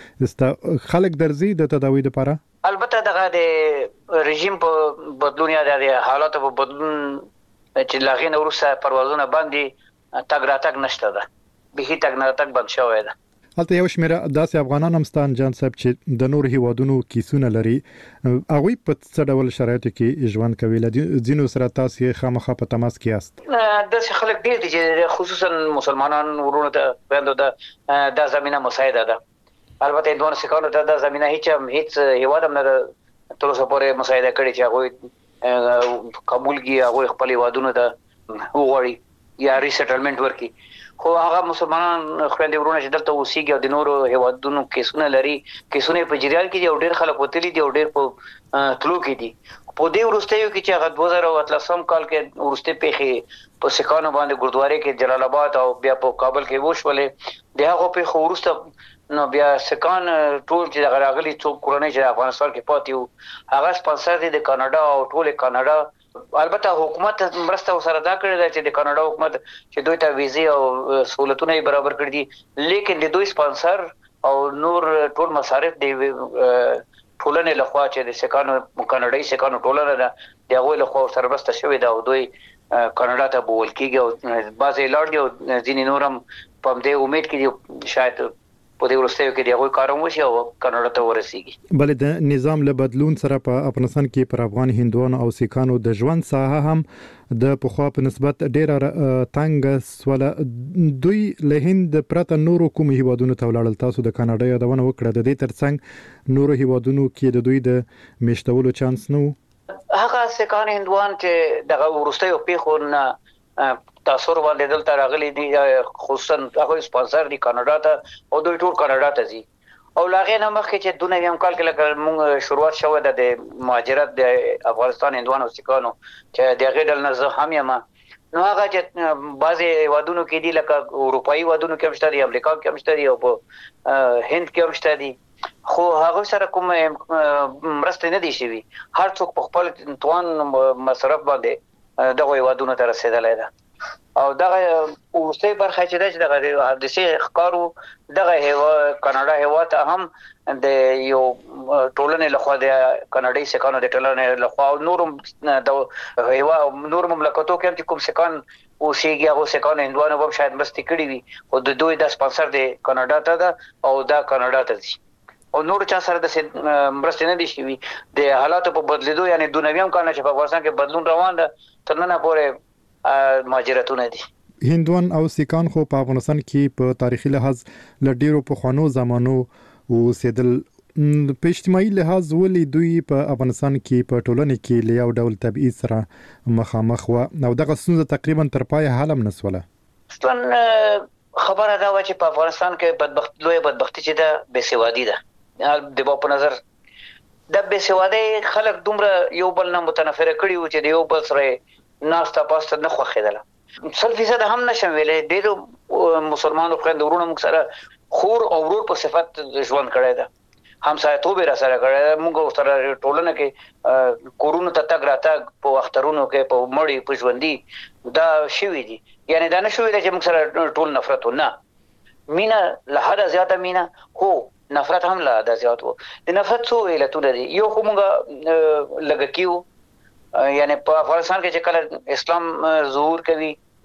C: کې خلک درځي د تداوی لپاره
F: البته دغه د رژیم په بدلون یا د حالاتو په بدلون چې لاغې نه وروسته پروازونه باندې تګ راتګ نشته ده به تګ راتګ بند شوی ده
C: هلته یو شمیره داسې افغانان هم ستان جان صاحب چې د نور هیوادونو کیسونه لري هغه په څه ډول شرایطو کې ژوند کوي لدینو سره تاسو خامخا په تماس کې یاست
F: د خلک ډیر دي چې خصوصا مسلمانان ورونو ته باندې د زمينه مساعده ده البته دوه سکانو ته د زمينه هیڅ هیواد هم نه تر اوسه پورې مساعده کړي چې هغه قبول کی هغه خپل هیوادونو ته وغوړي یا ریسټلمنت ورکي خو هغه مسلمانان خويندې ورونه چې دلته اوسېږي او د نورو هیوادونو کیسونه لري کیسونه په جریان کې دي او ډېر خلک وتلي دي او ډېر په تلو کې دي په دې ورستیو کې چې هغه 2013 کال کې ورسته پیخي په سکانو باندې ګردواري کې جلال آباد او بیا په کابل کې وشولې د هغه په خورسته نو بیا سکان ټول چې غراغلي څوک کورنۍ چې افغانستان کې پاتې هغه سپانسر دي د کاناډا او ټول کاناډا البته حکومت مرسته سره دا کړی دی چې د کاناډا حکومت چې دوی ته ویزه او سہولتونه برابر کړی دي لیکن د دوی سپانسر او نور ټول مصارف دی ټولنې لخوا چې د سکانو کاناډایي سکانو ټولنه ده دغه لخوا سربسته شوی دا او دوی کاناډا ته بول کېږي او بعضې لاړ دي او ځینې نورم په دې امید کې شاید په دې ورستیو کې دغه کاروم وشي او کاناډا ته ورسیږي
C: بل د نظام له بدلون سره په افغانستان کې پر افغان هندوانو او سیکانو د ژوند ساحه هم د پخوا په نسبت ډیره تنګ سوله دوی له هند پرته نورو کوم هیوادونو ته ولاړل تاسو د کاناډا یادونه وکړه د دې ترڅنګ نورو هیوادونو کې د دوی د میشتولو چانس نو
F: هغه سیکان هندوان چې دغه ورستیو پیښونه تاسو باندې دلته راغلي دي خصوصا هغه سپانسر دي کاناډا ته او دوی ټول کاناډا ته ځي او لاغې نه مخکې چې دونه یم کال کې لکه موږ شروعات شوه د مهاجرت د افغانستان هندوانو سیکانو چې دغه ډول نه زه هم یم نو هغه چې بعضي هیوادونو کې دي لکه اروپאי هیوادونو کې هم شته دي امریکا کې هم شته دي او په هند کې هم شته دي خو هغه سره کوم مرسته نه دي شوی هر څوک په خپل توان مصرف باندې دغه هیوادونو ته رسیدلای ده او دغه اوسې برخه چې دغه حادثه ښکارو دغه کاناډا هیواد هم د یو ټولنې لخوا د کاناډي سکانو د ټولنې لخوا نورم د هیواد نور مملکتو کې کوم سکان اوسېږي هغه سکان هندوانو هم شاید مستي کړی وي او د دوی د سپانسر د کاناډا ته ده او دا کاناډا ته دي او نور چا سره د مرسته نه دي شوی د حالاتو په بدلیدو یعنی د نویم کال چې په افغانستان کې بدلون روان ده تر نن پورې مهاجرتونه دي
C: هندوان او سیکان خو په افغانستان کې په تاریخي لحاظ لډیرو په خوانو زمانو او سیدل په اجتماعي لحاظ ولې دوی په افغانستان کې په ټولنه کې له یو ډول تبعیض سره مخامخ و او دغه ستونزه تقریبا تر پای حل هم نسوله
F: اصلا خبره دا و چې په افغانستان کې لوی بدبختی چې ده بېسوادي ده د په نظر د بېسوادي خلک دومره یو بل نه متنفره کړي و چې د یو بل سره ناستا پاسته نه خوخیدله 100% هم نشم ویلې ډېر مسلمانانو خويند ورونه موږ سره خور او ورور په صفت ژوند کړی ده همسایتوب را سره کړی موږ سره ټولنه کې کورونو ته تګ راتګ په اخترونو کې په مړی په ژوندۍ دا شوی دي یعنی دا نه شوی چې موږ سره ټول نفرت نه مینا له حد زیاته مینا هو نفرت هم له حد زیات وو د نفرت څو علتونه دي یو خو موږ لګکیو یعنی په افغانستان کې چې کله اسلام ظهور کوي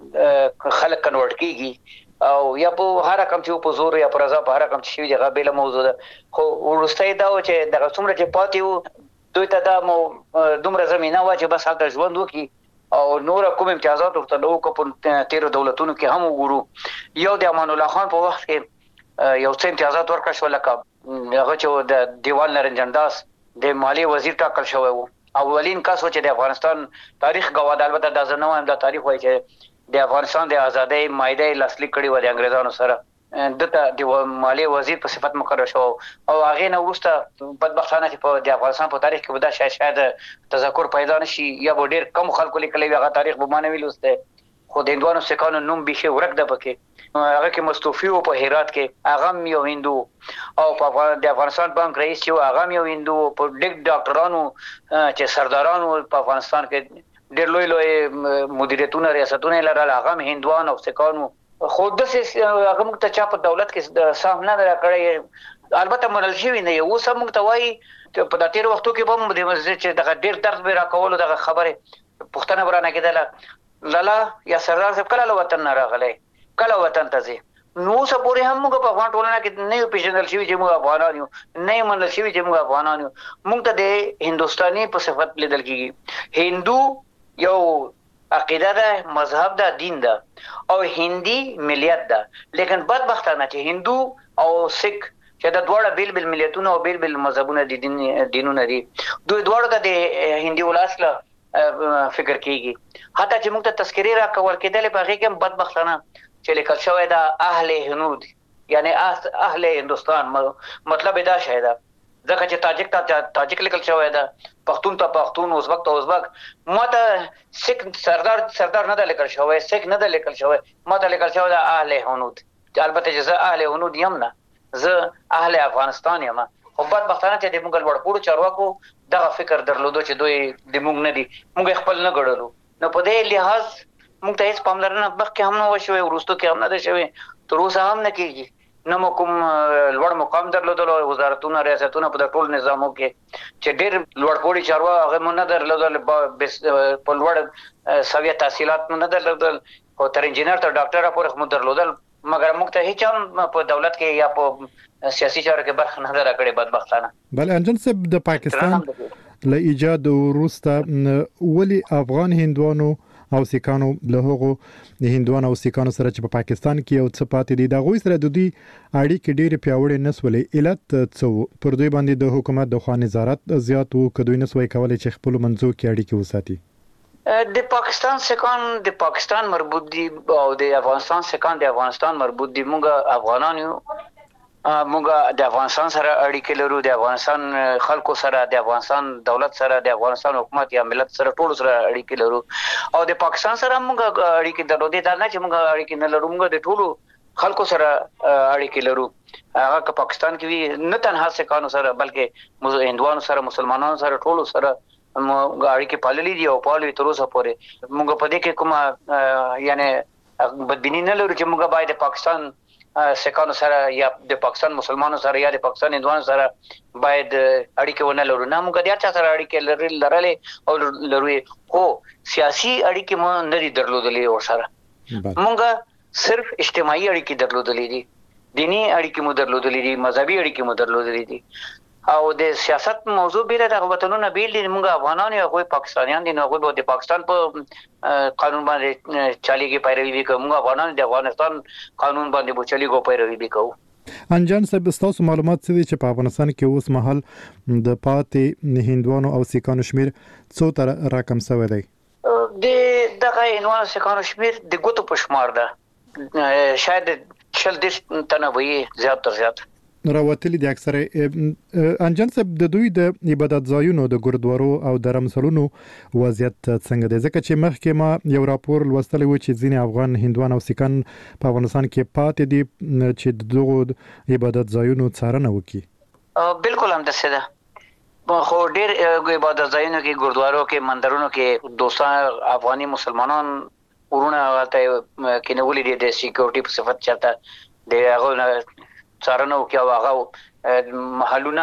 F: خلک کنورټ کیږي او یا په هر رقم چې په زور یا په رضا په هر رقم چې شي جګه بیل موضوع ده خو ورستای دا و چې دغه څومره چې پاتې وو دوی ته دا دومره زمينه و چې بس هغه ژوند وکي او نور کوم امتیازات ورته نو کو په 13 دولتونو کې هم وګورو یو د امان الله خان په وخت کې یو څه امتیازات ورکړ شو لکه هغه چې د دیوال نرنجنداس د مالی وزیر ټاکل شوی وو اولین کس و چې د افغانستان تاریخ گواه ده. البته دا زه نه وایم، دا تاریخ وایي چې د افغانستان د ازادۍ مایده لاسلیک کړي و د انګریزانو سره. دته د مالیې وزیر په صفت مقرر شو او هغه نه وروسته بدبختانه چې په د افغانستان په تاریخ کې به دا شاید تذکر پیدا نشي یا به ډیر کم خلکو لیکلی هغه تاریخ به مانه ویلوسته. خو د هندوانو سکانو نوم بيخي ورک ده پکې. هغه کې مستوفي او په هرات کې هغه یو هندو او په د افغانستان بانک رئیس چې هغه یو هندو، په ډیک ډاکټرانو چې سردارانو په افغانستان کې ډېر لوی مدیریتونه ریاستونه لرل هغه هندوان او سکانو. خو د هغه موږ ته چا په دولت کې سهم نه راکړی. البته منل شوی نه یو سم موږ ته وایي په د تیر وختو کې به د چې دغه ډېر درد به راکولو دغه خبره پښتنه برانه کېدله لالا یا سردار صاحب کله وطن نه راغلی، کله وطن ته ځي. نو څه پورې هم موږ په افغان ټولنه کې نه یو پیژندل شوي چې موږ افغانان یو، نه یې منل شوي چې موږ افغانان یو. موږ ته د هندوستاني په صفت لیدل کېږي. هندو یو عقیده ده، مذهب ده، دین ده او هندي ملیت ده. لیکن بدبختانه چې هندو او سکھ چې د دواړه بیل بیل ملیتونه او بیل بیل مذهبونه دي، دینونه دي، دوی دواړه د هندي ولس له فکر کیږي. حتی چې موږ ته تذکری را کول کېدل په هغه کې بدبختانه چې لیکل شوی دا اهل هنود یعنی اهل هندوستان، مطلب دا شاید ځکه چې تاجک ته تاجک لیکل شوی دا، پښتون ته پښتون، ازبک ته ازبک. ماته سکھ سردار نه لیکل شوی، سکھ نه لیکل شوی، ماته لیکل شوی دا اهل هنود. البته چې زه اهل هنود یم نه، زه اهل افغانستان یم. خو بدبختانه چې د موږ لوړپوړو چارواکو دغه فکر درلودو چې دوی د موږ نه دي، موږ خپل نه ګڼلو. نو په دې لحاظ موږ ته هیڅ پاملرنه مخکې هم نه وشوي، وروسته کې هم نه ده شوې، تر اوسه هم نه کېږي. نه مو کوم لوړ مقام درلودل، وزارتونه ریاستونه په ټول نظامو کې چې ډېر لوړپوړي چارواکي هغه مو نه درلودل، په لوړ سویه تحصیلات مو نه درلودل، او تر انجینر تر ډاکټره پورې مو درلودل. مګر موږ ته هیڅ هم په دولت کې یا په سیاسي چارو کې برخه نه راکړې بدبختانه.
C: بل انجن صاحب د پاکستان له ایجاد وروسته ولی افغان هندوانو او سیکانو له هغو د هندوانو او سیکانو سره چې په پاکستان کې یو څه پاتې دي د غوي سره د دوی اړیکې ډېر پیاوړې نسولې. علت څه پر دوی باندې د حکومت د خوا نظارت زیات وو، کدوې نسوي کولای چې خپل منځو کې اړیکې وساتي.
F: د پاکستان سکان د پاکستان مربوط دي او د افغانستان سکان د افغانستان مربوط دي. موږ افغانان یو، موږ د افغانستان سره اړیکې لرو، د افغانستان خلکو سره، د افغانستان دولت سره، د افغانستان حکومت یا ملت سره ټول سره اړیکې لرو. او د پاکستان سره موږ اړیکې درلودې، دا نه چې موږ اړیکې نه لرو، موږ د ټولو خلکو سره اړیکې لرو. هغه که پاکستان کې وي، نه تنها سکانو سره بلکې هندوانو سره، مسلمانانو سره، ټولو سره موږ اړیکې پاللې دي او پالو تر اوسه پورې. موږ په دې کې کومه یعنی بدبینی نه لرو چې موږ باید د پاکستان سکانو سره یا د پاکستان مسلمانانو سره یا د پاکستان هندوانو سره باید اړیکې ونه لرو. نه، موږ د هر چا سره اړیکې لرلې او لرو، خو سیاسي اړیکې مو نه دي درلودلې ورسره. موږ صرف اجتماعي اړیکې درلودلې دي، دینی اړیکې مو درلودلې دي، مذهبي اړیکې مو درلودلې دي. او د سیاست موضوع بیره د وطنونو بیل دي. موږ افغانان یو، هغوی پاکستانیان دي، نو هغوی د پاکستان په قانون باندې چاليږي، پیروي کوي. موږ افغانان د افغانستان قانون باندې به چاليږو، پیروي کوو.
C: انجان صاحب، تاسو معلومات څه دي چې په افغانستان کې اوس مهال د پاتې هندوانو او سیکانو شمیر څو تر راکم شوی دی؟
F: د دغه هندوانو سیکانو شمیر د ګوتو په شمار ده، شاید 40 تنه وي، زیات تر زیات
C: راوتلي دي اکثره. انجن صاحب، د دوی د عبادت ځایونو د ګردوارو او درمسلونو وضعیت څنګه دی؟ ځکه چې مخکې ما یو راپور لوستلی و چې ځینې افغان هندوان او سیکان په افغانستان کې پاتې دي چې دغه عبادت ځایونو څارنه وکړي.
F: بالکل همداسې ده، خو ډېر عبادت ځایونو کې، ګردوارو کې، مندرونو کې دوستان افغاني مسلمانان ورونه ته کېنولي دي د سکیورټي په صفت چاته د هغه څارنه وکړي او هغه محلونه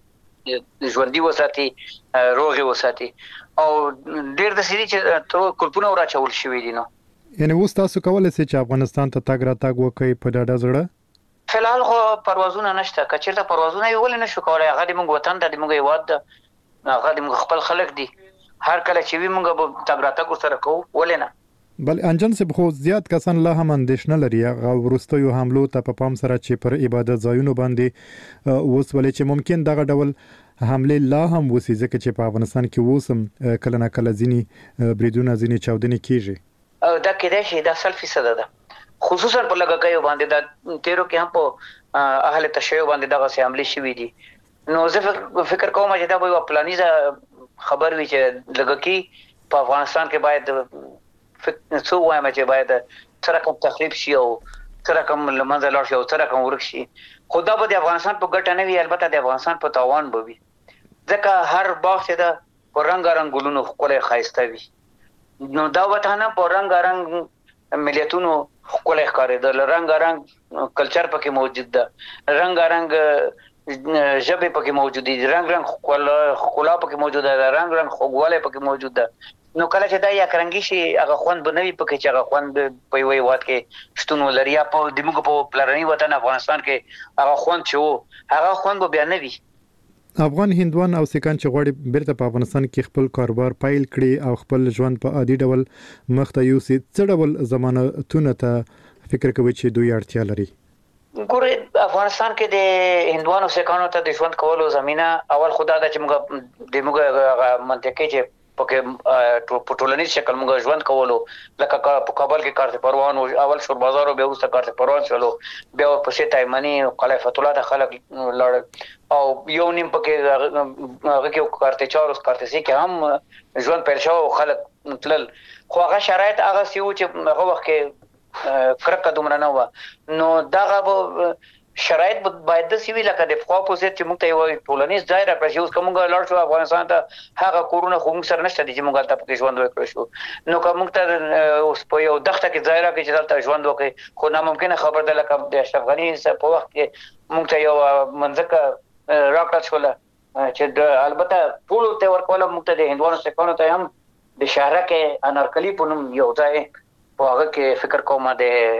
F: ژوندي وساتي، روغې وساتي. او ډېر د سړي چې کلپونه وراچول شوي دي. نو
C: یعنی اوس تاسو کولی شئ چې افغانستان ته تګ راتګ وکړئ په ډاډه زړه؟
F: فلحال خو پروازونه نشته. که چېرته پروازونه وي ولې نشو کولی؟ هغه د موږ وطن ده، د موږ هېواد ده، هغه د موږ خپل خلک دي. هر کله چې وي موږ به تګ راتګ ورسره کوو، ولې نه؟
C: بل انجن سه خو زیات کسان لا هم اندېښنه لري هغه ورستیو حملو ته په پام سره چې پر عبادت ځایونو باندې اوس ولې چې ممکن دغه ډول حمله لا هم وسی ځکه چې په افغانستان کې وسم کله نه کله ځینی بریدونه ځینی چاودنې کیږي
F: دا کېدای شي دا 100% ده خصوصا په لګکایو باندې دا تیرو کې هم په اهل تشیع باندې دغه سه حمله شوې دي نو زه فکر کوم چې دا به پلانیزه خبر وي چې لګکی په افغانستان کې باید څو وایم چې باید سره کوم تخریب شي او سره کوم لمنځه لاړ شي او سره کوم ورک شي خدا به د افغانستان په ګټه نه وي البته د افغانستان په تاوان به وي ځکه هر باغ چې دا رنگ ګلونو خپل خایسته وي نو دا وطن په رنگ ملیتونو خپل ښکارېدل رنگ کلچر پکې موجود ده رنگ ژبه پکې موجود دي رنگ خلا پکې موجود ده رنگ خوګواله پکې موجود ده نو کله چې دا یا کرنګي شي هغه خوند بنوي پکې چې هغه خوند په وی وات کې شتون ولري په دموږ په پلرني وطن افغانستان کې هغه خوند چې هغه خوند به بیان وي
C: افغان هندوان او سکان چې غواړي بیرته په افغانستان کې خپل کاروبار پایل کړي او خپل ژوند په عادي ډول مخته یوسي څه ډول ضمانتونه ته فکر کوي چې دوی اړتیا لري
F: ګوره افغانستان کې د هندوانو سکانو ته د ژوند کولو زمينه اول خدا د چې موږ د موږ منطقه چې په ټولنیز شکل موږ ژوند کولو لکه په کابل کې کارته پروان او اول شور بازار او بیا وروسته کارته پروان شلو بیا په شي تایمنی قلعه فتح الله د خلک لړ او یو نیم پکې هغه کې کارته چارس کارته سي کې هم ژوند پیل شو خلک تلل خو هغه شرایط هغه سیو چې هغه وخت کې کرکه دومره نه و نو دغه شرایط باید د سیوی لکه د فقو په څیر چې موږ ته یو ټولنیز ځای راکړي اوس کومه لړ شو افغانستان ته هغه کورونه خو موږ سره نشته چې موږ ته په ژوند وکړو شو نو کوم ته اوس په یو دغه کې ځای راکړي چې دلته ژوند وکړي خو ناممکن خبر ده لکه د اشرف غنی په وخت کې موږ ته یو منځکه راکړل شو چې البته ټول ته ورکول موږ ته د هندوانو سکانو ته هم د شهر کې انارکلی په نوم یو ځای په هغه کې فکر کوم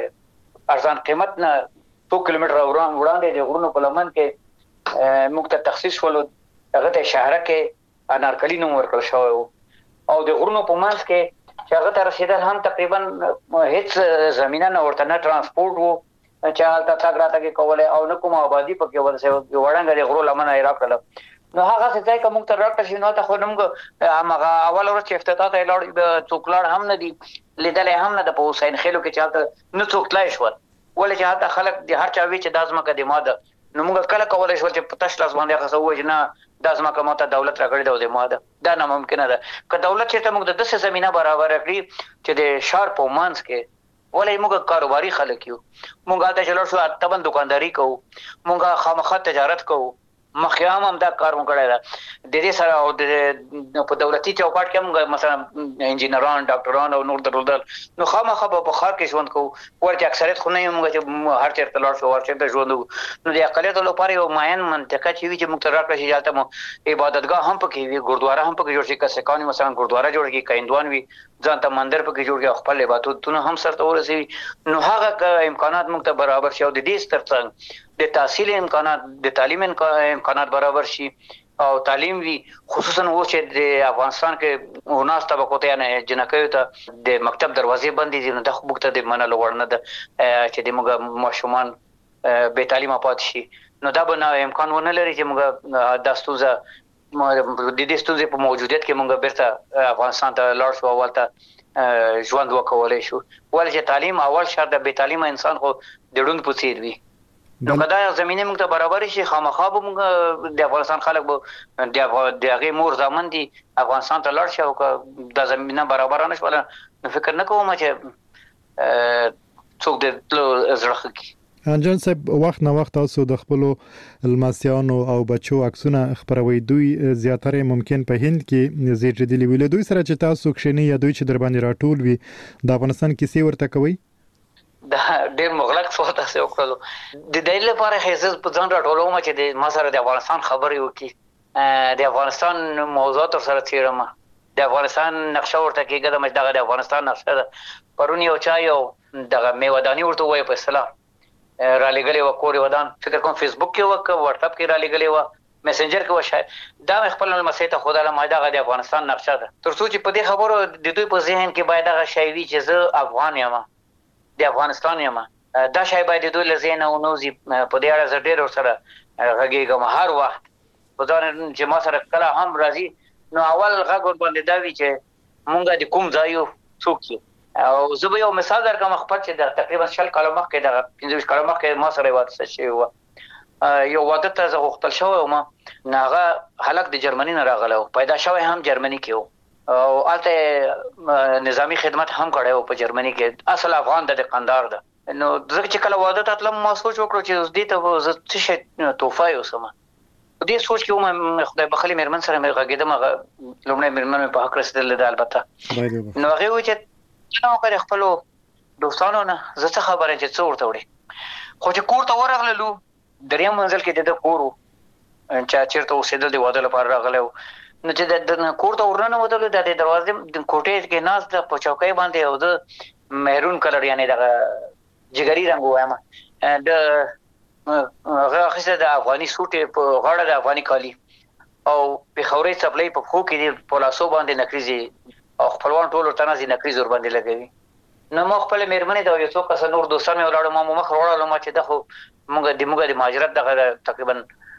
F: د ارزان قیمت نه 2 کیلومتر وړاندې د غرونو په لمن کې موږ ته تخصیص ولو هغه ته شهر کې انارکلی نوم ورکړل شو او د غرونو په منځ کې چې هغه ته رسیدل هم تقریبا هیڅ زمينه نه ورته نه ترانسپورت وو چې حالت تاګ راته کې کوله او نه کوم آبادی پکې ورسې وړاندې د غرو لمن یې راکړل نو هغه څه ځای کوم تر راکړل شي نو ته خو موږ هغه اول ورځ چې افتتاح ته لاړ څوکلار هم نه دي لیدل هم نه د حسین خېلو کې چاته نه څوکلای شو ولې چې هغه خلک د هر چا وی چې د ازمکه د ماده نو موږ کله کولای شو چې پتاش لاس باندې هغه سوې چې نه د ازمکه ماته دولت راغړي د ماده دا نه ممکن ده که دولت چې موږ د دسه زمينه برابر کړی چې د شهر په مانس کې ولې موږ کاروباري خلک یو موږ ته چلو شو اتبن دکانداری کوو موږ خامخا تجارت کوو مخیام هم دا کار وکړای دا د دې سره او په دولتي چوکاټ کې موږ مثلا انجینران ډاکټران او نور درول نو خامخا په خار کې ژوند کوو ورته اکثریت خو نه موږ چې هر چیرته لاړ شو ورته ژوند نو د اقلیت لپاره یو معین منطقه چې وي چې موږ راکړی شي جاته مو عبادتګاه هم پکې وي ګردواره هم پکې جوړ شي که سکاني مثلا ګردواره جوړ کی کیندوان وي ځان ته مندر پکې جوړ کی خپل عبادتونه هم سره ورسي نو هغه امکانات موږ ته برابر شي او د دې سترڅنګ د تحصیل امکانات د تعلیم امکانات برابر شي او تعلیم وی خصوصا و چې د افغانستان کې وناس طبقو ته نه جنکیو ته د مکتب دروازې بندې دي نو د خپل د منلو ورنه ده چې د موږ ماشومان به تعلیم پات شي نو دا به امکان ونه لري چې موږ د ستوزه د دې ستوزه په موجودیت کې موږ بیرته افغانستان ته لاړ شو اولته ژوند وکولای شو ولې چې تعلیم اول شرط د به تعلیم انسان خو د ډوند پوسیر وي نو کدا زمينه موږ ته برابر شي خامخا به موږ د افغانستان خلک به د هغه مور ځامن دي افغانستان ته لاړ شي او د زمينه برابر نه شول نو فکر نه کوم چې څوک د زړه کې
C: انجن صاحب وخت نه وخت تاسو د خپل الماسیانو او بچو عکسونه خبروي دوی زیاتره ممکن په هند کې زیاتېدلی ویل دوی سره چې تاسو کښنی یا دوی چې در باندې راټول وي د افغانستان کې سی ورته کوي
F: دا ډېر مغلق څه تاسو وکړلو د دې لپاره هیڅ په ځان راټولوم چې د ما سره د افغانستان خبرې وکړي د افغانستان موضوعات سره تیرم د افغانستان نقشه ورته کېږي د مجدغه د افغانستان نقشه ده پرونی او چا یو دغه میوادانی ورته وای په اصطلاح را لګلې و کوري ودان فکر کوم فیسبوک کې وک واتس اپ کې را لګلې و میسنجر کې وشای دا خپل مسیته خدای له مایدا غي افغانستان نقشه ده تر څو چې په دې خبرو د دوی په ذهن کې باید هغه شی وي چې زه افغان یم د افغانستان یم دا شی باید د دوی له ذهن او نوزي په دې اړه زه ډېر سره غږیږم هر وخت په ځان چې ما سره کله هم راځي نو اول غږ ور باندې دا وی چې مونږه د کوم ځای یو څوک او زه به یو مثال درکوم خپل چې د تقریبا 40 کال مخکې د 15 کال مخکې ما سره واده شوی و یو واده ته زه غوښتل شوی ما ناغه هلک د جرمني نه راغلی پیدا شوی هم جرمني کې او البته نظامی خدمت هم کړی په جرمني کې اصل افغان د قندار ده نو ځکه چې کله واده ته تلم ما سوچ وکړ چې دې ته زه څه شي توفه یوسم دې سوچ کې ما خدای بخلي مېرمن سره مې غږېدم لومړی مېرمن په حق رسیدل ده البته نو هغه و چې نو کړ خپل دوستانو نه زه څه خبره چې څو ورته وړي خو چې کور ته ورغللو دریم منزل کې د کورو چې چیرته اوسېدل دی واده لپاره راغلو نو چې د کور ته ورننه وته د دروازې د کوټې کې ناز د پچوکۍ باندې او د مهرون کلر یعنی د جګری رنگ وایم د هغه خسته د افغاني سوټ په غاړه د افغاني کالی او په خوري چپلې په خو کې په لاسو باندې نکریزي او خپلوان ټول تنازي نکریز ور باندې لګوي نو مخ خپل مېرمنې دا یو څو کس نور دوستان مې ولاړو ما مخ وړاله ما چې دغه موږ د مهاجرت دغه تقریبا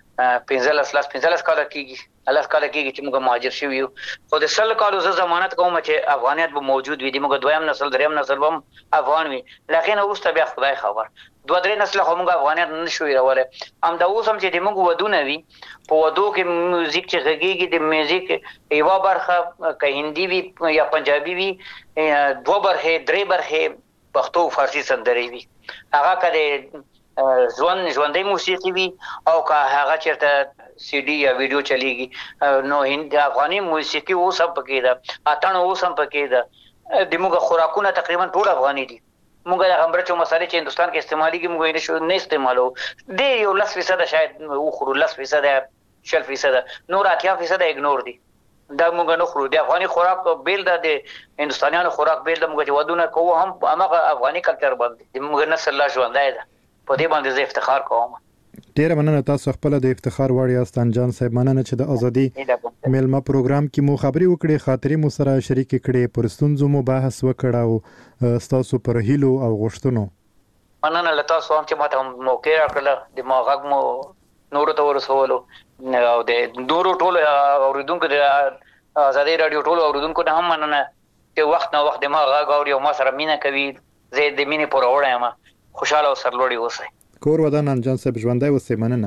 F: 15 کال کېږي الله کال کېږي چې موږ مهاجر شوی یو خو د سل کالو زه ضمانت کوم چې افغانیت به موجود وي د موږ دویم نسل دریم نسل هم افغان وي لکه نو اوس بیا خدای خبر دوه درې نسل هم موږ افغانیت نشوي راوړل هم دا اوس هم چې د موږ ودونه وي په ودو کې موزیک چې غږیږي د میوزیک یو برخه که هندي وي یا پنجابي وي دوه برخه درې برخه پښتو فارسی سندري وي هغه کله ژوندۍ موسیقي وي او که هغه چیرته سی ډي یا ویډیو چلیږي نو هند افغاني موسیقي اوس هم پکې ده اتڼ اوس هم پکې ده د موږ خوراکونه تقریبا ټول افغاني دي موږ د غمبرچو مسالې چې هندستان کې استعماليږي موږ یې نه استعمالو د یو 10% شاید خورو 10% 40% نور 80% اګنور دي دا موږ نه خورو د افغاني خوراک بیل د هندستانيانو خوراک بیل د موږ ودونه کوو هم هغه افغاني کلچر باندې موږ نسل لا ژوندای ده په دې باندې زه افتخار کوم
C: ډیره مننه تاسو خپل د افتخار وړ یاست انجان صاحب مننه چې د ازادي میلمه پروګرام کې مو خبري وکړې خاطرې مو سره شریک کړې پر ستونزو مو بحث وکړ او تاسو پر هیلو او غوښتنو
F: مننه له تاسو هم چې ماته موقع راکړه د ما غږ مو نور ته ورسولو او د نورو ټولو اوریدونکو د ازادي رادیو ټولو اوریدونکو ته هم مننه چې وخت نه وخت ما غږ اوري او ما سره مینه کوي زه د مینې پر وړه یم خوشاله او سرلوړي اوسئ
C: کور ودان انجان صاحب ژوندۍ اوسئ مننه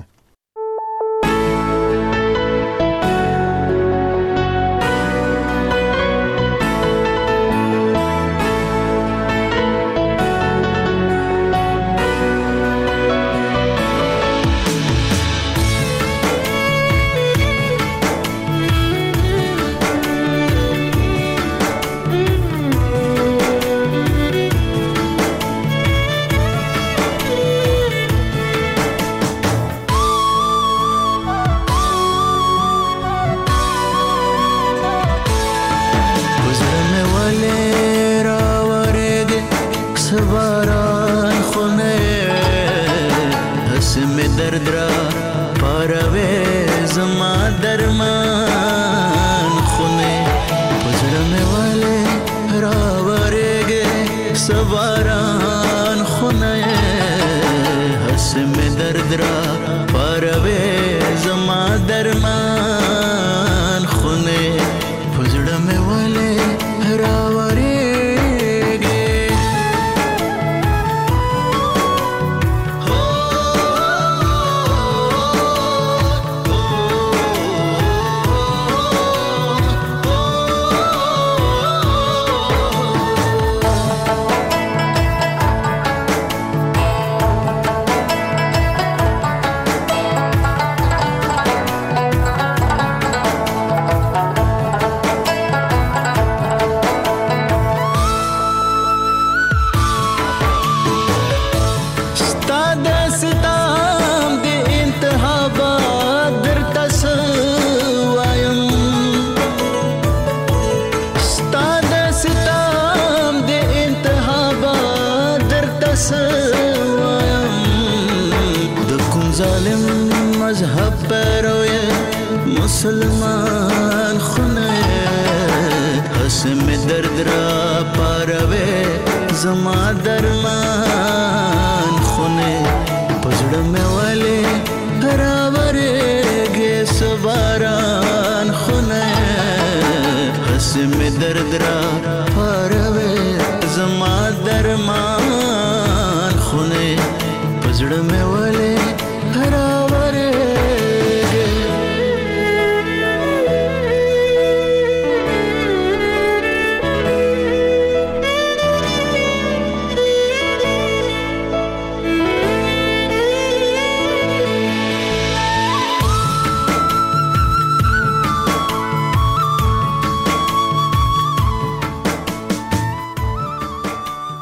G: مذهب پیرو مسلمان خونه حسم درد را پاروے زما درمان خونه پزړه مې ولې راورېږي سباران خونه حسم درد را پاروے زما درمان خونه پزړه مې ولې